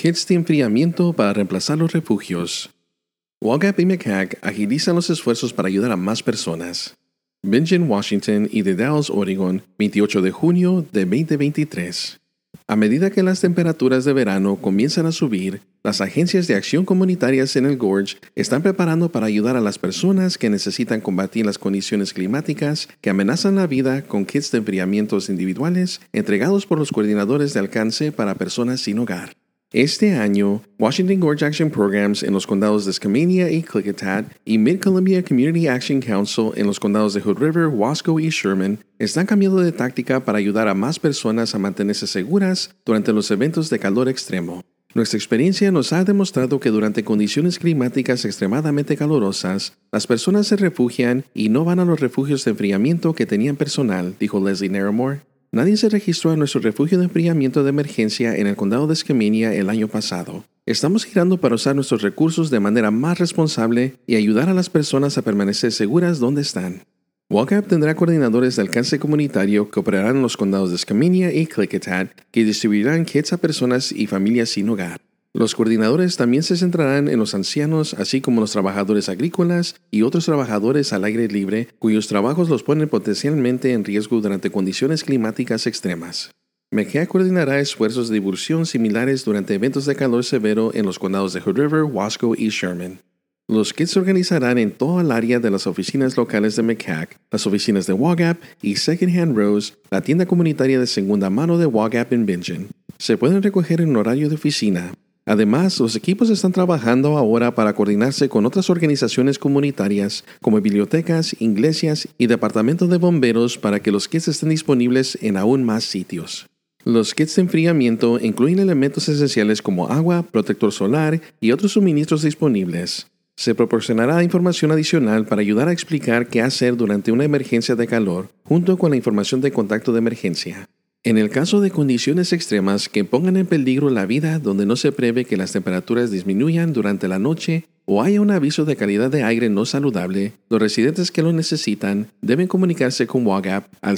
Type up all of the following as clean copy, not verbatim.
Kits de enfriamiento para reemplazar los refugios. WAGAP y MECAC agilizan los esfuerzos para ayudar a más personas. Bingen, Washington y The Dalles, Oregon, 28 de junio de 2023. A medida que las temperaturas de verano comienzan a subir, las agencias de acción comunitarias en el Gorge están preparando para ayudar a las personas que necesitan combatir las condiciones climáticas que amenazan la vida con kits de enfriamientos individuales entregados por los coordinadores de alcance para personas sin hogar. Este año, Washington Gorge Action Programs en los condados de Skamania y Klickitat y Mid-Columbia Community Action Council en los condados de Hood River, Wasco y Sherman están cambiando de táctica para ayudar a más personas a mantenerse seguras durante los eventos de calor extremo. Nuestra experiencia nos ha demostrado que durante condiciones climáticas extremadamente calurosas, las personas se refugian y no van a los refugios de enfriamiento que tenían personal, dijo Leslie Naramore. Nadie se registró a nuestro refugio de enfriamiento de emergencia en el condado de Skamania el año pasado. Estamos girando para usar nuestros recursos de manera más responsable y ayudar a las personas a permanecer seguras donde están. WAGAP tendrá coordinadores de alcance comunitario que operarán en los condados de Skamania y Klickitat que distribuirán kits a personas y familias sin hogar. Los coordinadores también se centrarán en los ancianos, así como los trabajadores agrícolas y otros trabajadores al aire libre, cuyos trabajos los ponen potencialmente en riesgo durante condiciones climáticas extremas. MECAC coordinará esfuerzos de divulgación similares durante eventos de calor severo en los condados de Hood River, Wasco y Sherman. Los kits se organizarán en toda el área de las oficinas locales de MECAC, las oficinas de WAGAP y Second Hand Rose, la tienda comunitaria de segunda mano de WAGAP en Bingen. Se pueden recoger en horario de oficina. Además, los equipos están trabajando ahora para coordinarse con otras organizaciones comunitarias como bibliotecas, iglesias y departamentos de bomberos para que los kits estén disponibles en aún más sitios. Los kits de enfriamiento incluyen elementos esenciales como agua, protector solar y otros suministros disponibles. Se proporcionará información adicional para ayudar a explicar qué hacer durante una emergencia de calor, junto con la información de contacto de emergencia. En el caso de condiciones extremas que pongan en peligro la vida donde no se prevé que las temperaturas disminuyan durante la noche o haya un aviso de calidad de aire no saludable, los residentes que lo necesitan deben comunicarse con WAGAP al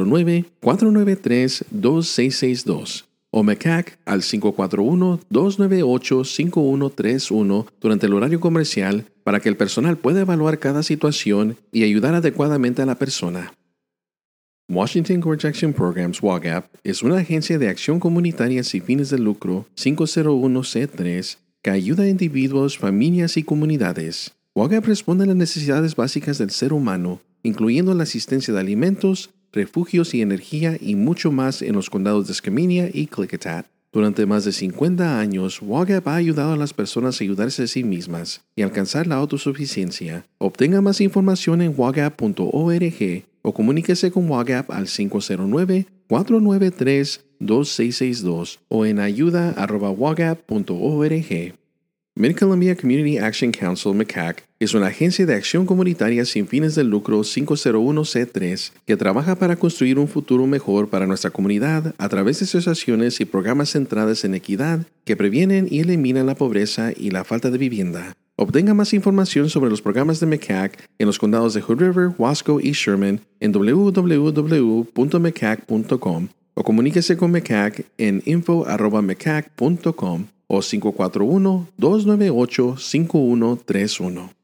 509-493-2662 o MECAC al 541-298-5131 durante el horario comercial para que el personal pueda evaluar cada situación y ayudar adecuadamente a la persona. Washington Gorge Action Programs, WAGAP, es una agencia de acción comunitaria sin fines de lucro 501c3 que ayuda a individuos, familias y comunidades. WAGAP responde a las necesidades básicas del ser humano, incluyendo la asistencia de alimentos, refugios y energía y mucho más en los condados de Skamania y Klickitat. Durante más de 50 años, WAGAP ha ayudado a las personas a ayudarse a sí mismas y alcanzar la autosuficiencia. Obtenga más información en wagap.org o comuníquese con WAGAP al 509-493-2662 o en ayuda@wagap.org. Mid-Columbia Community Action Council MECAC es una agencia de acción comunitaria sin fines de lucro 501c3 que trabaja para construir un futuro mejor para nuestra comunidad a través de asociaciones y programas centrados en equidad que previenen y eliminan la pobreza y la falta de vivienda. Obtenga más información sobre los programas de MECAC en los condados de Hood River, Wasco y Sherman en www.mecac.com o comuníquese con MECAC en info@mecac.com o 541-298-5131.